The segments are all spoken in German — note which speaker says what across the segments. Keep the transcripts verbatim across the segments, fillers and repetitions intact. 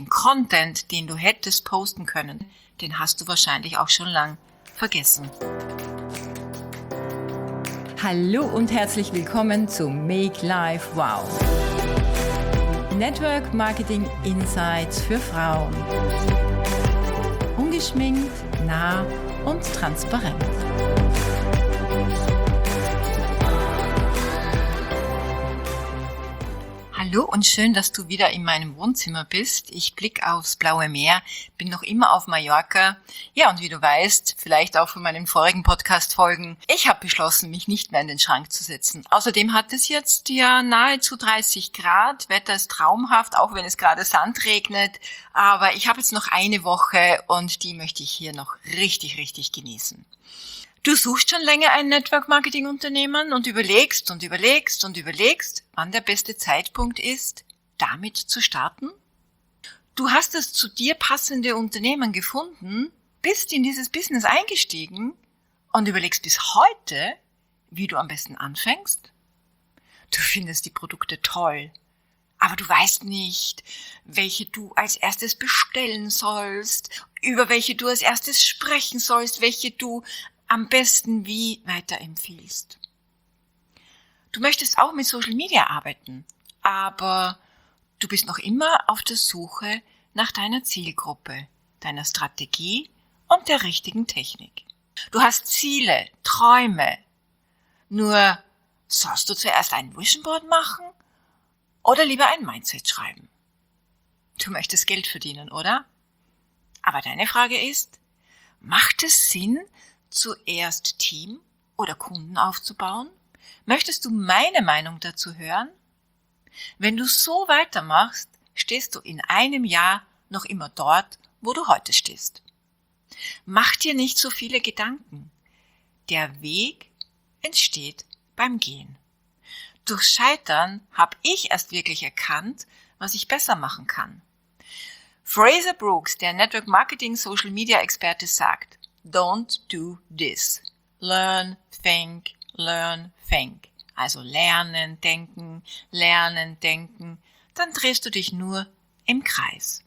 Speaker 1: Den Content, den du hättest posten können, den hast du wahrscheinlich auch schon lang vergessen.
Speaker 2: Hallo und herzlich willkommen zu Make Life Wow. Network Marketing Insights für Frauen. Ungeschminkt, nah und transparent.
Speaker 1: Hallo und schön, dass du wieder in meinem Wohnzimmer bist. Ich blicke aufs blaue Meer, bin noch immer auf Mallorca. Ja, und wie du weißt, vielleicht auch von meinen vorigen Podcast-Folgen, ich habe beschlossen, mich nicht mehr in den Schrank zu setzen. Außerdem hat es jetzt ja nahezu dreißig Grad, Wetter ist traumhaft, auch wenn es gerade Sand regnet. Aber ich habe jetzt noch eine Woche und die möchte ich hier noch richtig, richtig genießen. Du suchst schon länger ein Network-Marketing-Unternehmen und überlegst und überlegst und überlegst, wann der beste Zeitpunkt ist, damit zu starten? Du hast das zu dir passende Unternehmen gefunden, bist in dieses Business eingestiegen und überlegst bis heute, wie du am besten anfängst? Du findest die Produkte toll, aber du weißt nicht, welche du als erstes bestellen sollst, über welche du als erstes sprechen sollst, welche du am besten wie weiterempfiehlst. Du möchtest auch mit Social Media arbeiten, aber du bist noch immer auf der Suche nach deiner Zielgruppe, deiner Strategie und der richtigen Technik. Du hast Ziele, Träume, nur sollst du zuerst ein Vision Board machen oder lieber ein Mindset schreiben? Du möchtest Geld verdienen, oder? Aber deine Frage ist, macht es Sinn, zuerst Team oder Kunden aufzubauen? Möchtest du meine Meinung dazu hören? Wenn du so weitermachst, stehst du in einem Jahr noch immer dort, wo du heute stehst. Mach dir nicht so viele Gedanken. Der Weg entsteht beim Gehen. Durch Scheitern habe ich erst wirklich erkannt, was ich besser machen kann. Fraser Brooks, der Network Marketing Social Media Experte, sagt: Don't do this. Learn, think, learn, think. Also lernen, denken, lernen, denken. Dann drehst du dich nur im Kreis.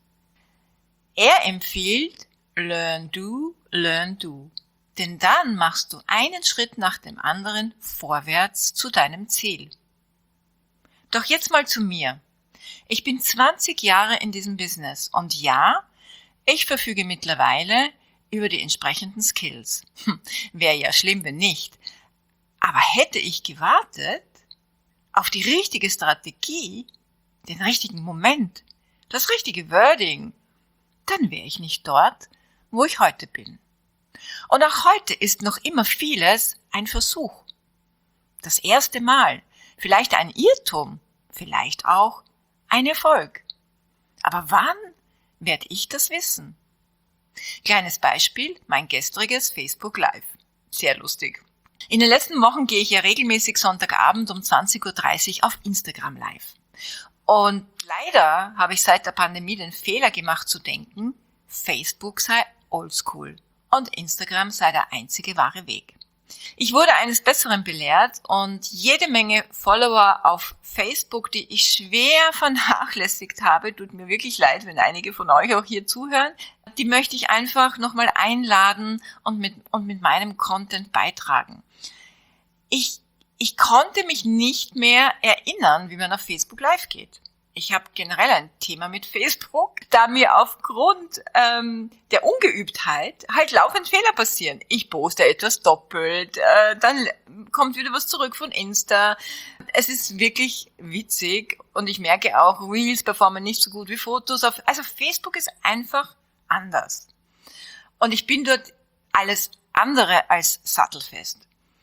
Speaker 1: Er empfiehlt learn, do, learn, do. Denn dann machst du einen Schritt nach dem anderen vorwärts zu deinem Ziel. Doch jetzt mal zu mir. Ich bin zwanzig Jahre in diesem Business und ja, ich verfüge mittlerweile über die entsprechenden Skills. Hm, wäre ja schlimm, wenn nicht. Aber hätte ich gewartet auf die richtige Strategie, den richtigen Moment, das richtige Wording, dann wäre ich nicht dort, wo ich heute bin. Und auch heute ist noch immer vieles ein Versuch. Das erste Mal, vielleicht ein Irrtum, vielleicht auch ein Erfolg. Aber wann werde ich das wissen? Kleines Beispiel, mein gestriges Facebook Live. Sehr lustig. In den letzten Wochen gehe ich ja regelmäßig Sonntagabend um zwanzig Uhr dreißig auf Instagram live. Und leider habe ich seit der Pandemie den Fehler gemacht zu denken, Facebook sei oldschool und Instagram sei der einzige wahre Weg. Ich wurde eines Besseren belehrt und jede Menge Follower auf Facebook, die ich schwer vernachlässigt habe, tut mir wirklich leid, wenn einige von euch auch hier zuhören, die möchte ich einfach nochmal einladen und mit, und mit meinem Content beitragen. Ich, ich konnte mich nicht mehr erinnern, wie man auf Facebook Live geht. Ich habe generell ein Thema mit Facebook, da mir aufgrund ähm, der Ungeübtheit halt laufend Fehler passieren. Ich poste etwas doppelt, äh, dann kommt wieder was zurück von Insta. Es ist wirklich witzig und ich merke auch, Reels performen nicht so gut wie Fotos. Auf, also Facebook ist einfach anders. Und ich bin dort alles andere als sattelfest.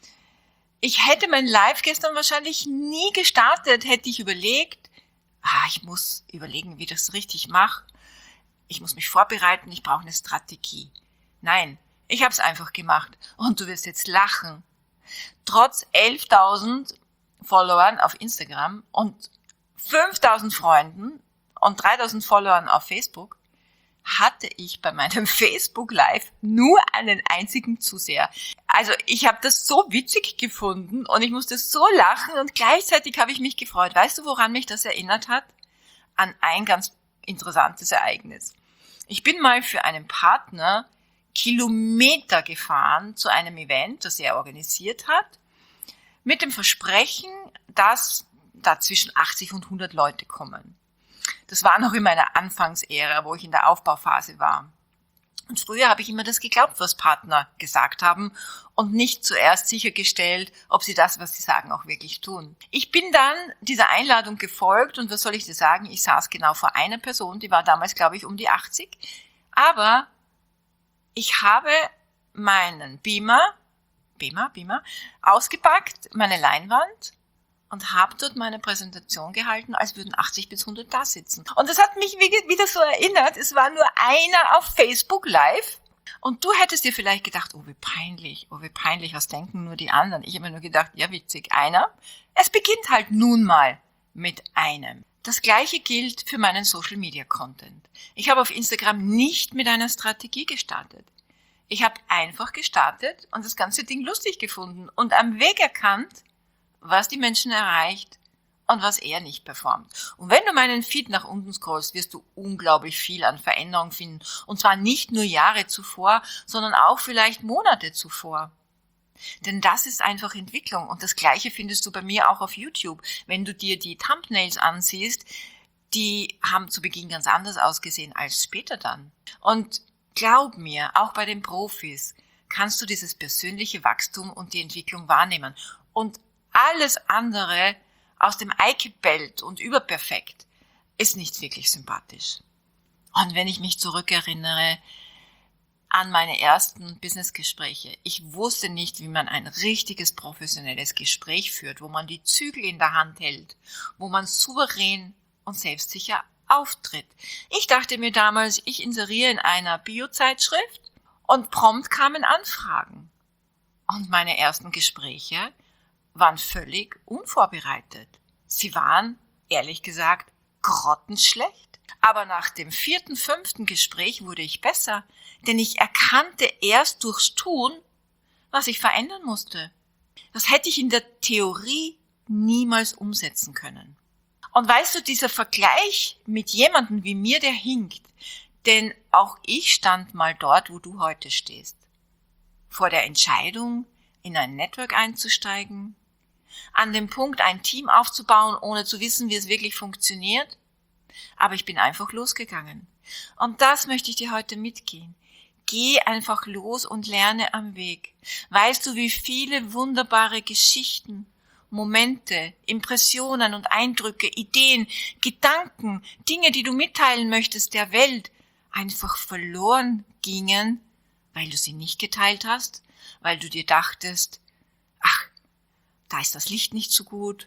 Speaker 1: Ich hätte mein Live gestern wahrscheinlich nie gestartet, hätte ich überlegt, ah, ich muss überlegen, wie ich das richtig mache. Ich muss mich vorbereiten, ich brauche eine Strategie. Nein, ich habe es einfach gemacht. Und du wirst jetzt lachen. Trotz elftausend Followern auf Instagram und fünftausend Freunden und dreitausend Followern auf Facebook hatte ich bei meinem Facebook Live nur einen einzigen Zuseher. Also ich habe das so witzig gefunden und ich musste so lachen und gleichzeitig habe ich mich gefreut. Weißt du, woran mich das erinnert hat? An ein ganz interessantes Ereignis. Ich bin mal für einen Partner Kilometer gefahren zu einem Event, das er organisiert hat, mit dem Versprechen, dass da zwischen achtzig und hundert Leute kommen. Das war noch in meiner Anfangsära, wo ich in der Aufbauphase war. Und früher habe ich immer das geglaubt, was Partner gesagt haben und nicht zuerst sichergestellt, ob sie das, was sie sagen, auch wirklich tun. Ich bin dann dieser Einladung gefolgt und was soll ich dir sagen, ich saß genau vor einer Person, die war damals, glaube ich, um die achtzig, aber ich habe meinen Beamer, Beamer, Beamer, ausgepackt, meine Leinwand und habe dort meine Präsentation gehalten, als würden achtzig bis hundert da sitzen. Und das hat mich wieder so erinnert, es war nur einer auf Facebook live und du hättest dir vielleicht gedacht, oh wie peinlich, oh wie peinlich, was denken nur die anderen? Ich habe mir nur gedacht, ja witzig, einer. Es beginnt halt nun mal mit einem. Das Gleiche gilt für meinen Social-Media-Content. Ich habe auf Instagram nicht mit einer Strategie gestartet. Ich habe einfach gestartet und das ganze Ding lustig gefunden und am Weg erkannt, was die Menschen erreicht und was er nicht performt. Und wenn du meinen Feed nach unten scrollst, wirst du unglaublich viel an Veränderung finden. Und zwar nicht nur Jahre zuvor, sondern auch vielleicht Monate zuvor. Denn das ist einfach Entwicklung. Und das Gleiche findest du bei mir auch auf YouTube. Wenn du dir die Thumbnails ansiehst, die haben zu Beginn ganz anders ausgesehen als später dann. Und glaub mir, auch bei den Profis kannst du dieses persönliche Wachstum und die Entwicklung wahrnehmen. Und alles andere aus dem Ei gebellt und überperfekt ist nicht wirklich sympathisch. Und wenn ich mich zurückerinnere an meine ersten Businessgespräche, ich wusste nicht, wie man ein richtiges professionelles Gespräch führt, wo man die Zügel in der Hand hält, wo man souverän und selbstsicher auftritt. Ich dachte mir damals, ich inseriere in einer Bio-Zeitschrift und prompt kamen Anfragen. Und meine ersten Gespräche waren völlig unvorbereitet. Sie waren, ehrlich gesagt, grottenschlecht. Aber nach dem vierten, fünften Gespräch wurde ich besser, denn ich erkannte erst durchs Tun, was ich verändern musste. Das hätte ich in der Theorie niemals umsetzen können. Und weißt du, dieser Vergleich mit jemandem wie mir, der hinkt, denn auch ich stand mal dort, wo du heute stehst. Vor der Entscheidung, in ein Network einzusteigen, an dem Punkt, ein Team aufzubauen, ohne zu wissen, wie es wirklich funktioniert. Aber ich bin einfach losgegangen. Und das möchte ich dir heute mitgehen. Geh einfach los und lerne am Weg. Weißt du, wie viele wunderbare Geschichten, Momente, Impressionen und Eindrücke, Ideen, Gedanken, Dinge, die du mitteilen möchtest der Welt, einfach verloren gingen, weil du sie nicht geteilt hast, weil du dir dachtest, ach, da ist das Licht nicht so gut,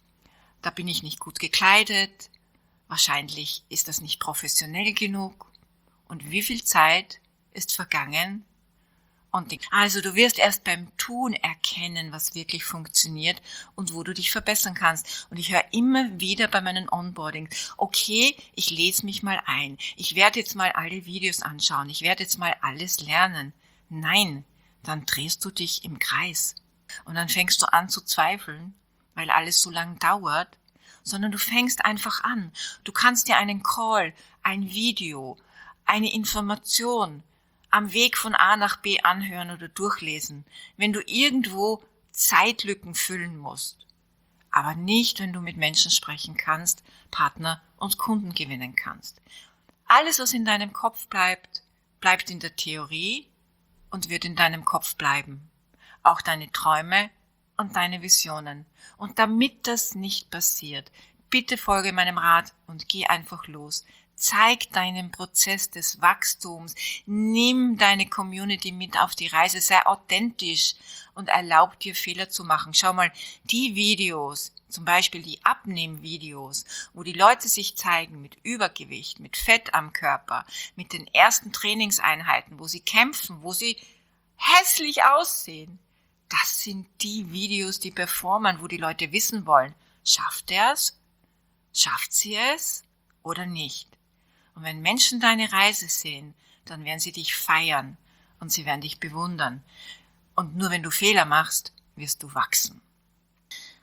Speaker 1: da bin ich nicht gut gekleidet, wahrscheinlich ist das nicht professionell genug. Und wie viel Zeit ist vergangen? Und die, also du wirst erst beim Tun erkennen, was wirklich funktioniert und wo du dich verbessern kannst. Und ich höre immer wieder bei meinen Onboardings, okay, ich lese mich mal ein, ich werde jetzt mal alle Videos anschauen, ich werde jetzt mal alles lernen. Nein, dann drehst du dich im Kreis. Und dann fängst du an zu zweifeln, weil alles so lang dauert, sondern du fängst einfach an. Du kannst dir einen Call, ein Video, eine Information am Weg von A nach B anhören oder durchlesen, wenn du irgendwo Zeitlücken füllen musst. Aber nicht, wenn du mit Menschen sprechen kannst, Partner und Kunden gewinnen kannst. Alles, was in deinem Kopf bleibt, bleibt in der Theorie und wird in deinem Kopf bleiben. Auch deine Träume und deine Visionen. Und damit das nicht passiert, bitte folge meinem Rat und geh einfach los. Zeig deinen Prozess des Wachstums, nimm deine Community mit auf die Reise, sei authentisch und erlaub dir Fehler zu machen. Schau mal, die Videos, zum Beispiel die Abnehmvideos, wo die Leute sich zeigen mit Übergewicht, mit Fett am Körper, mit den ersten Trainingseinheiten, wo sie kämpfen, wo sie hässlich aussehen. Das sind die Videos, die performen, wo die Leute wissen wollen, schafft er es? Schafft sie es oder nicht? Und wenn Menschen deine Reise sehen, dann werden sie dich feiern und sie werden dich bewundern. Und nur wenn du Fehler machst, wirst du wachsen.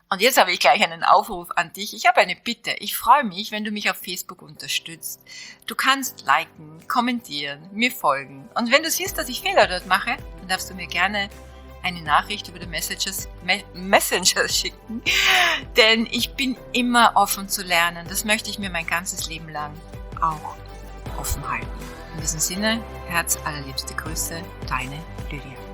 Speaker 1: Und jetzt habe ich gleich einen Aufruf an dich. Ich habe eine Bitte. Ich freue mich, wenn du mich auf Facebook unterstützt. Du kannst liken, kommentieren, mir folgen. Und wenn du siehst, dass ich Fehler dort mache, dann darfst du mir gerne eine Nachricht über den Messages, Me- Messenger schicken. Denn ich bin immer offen zu lernen. Das möchte ich mir mein ganzes Leben lang auch offen halten. In diesem Sinne, Herz allerliebste Grüße, deine Lydia.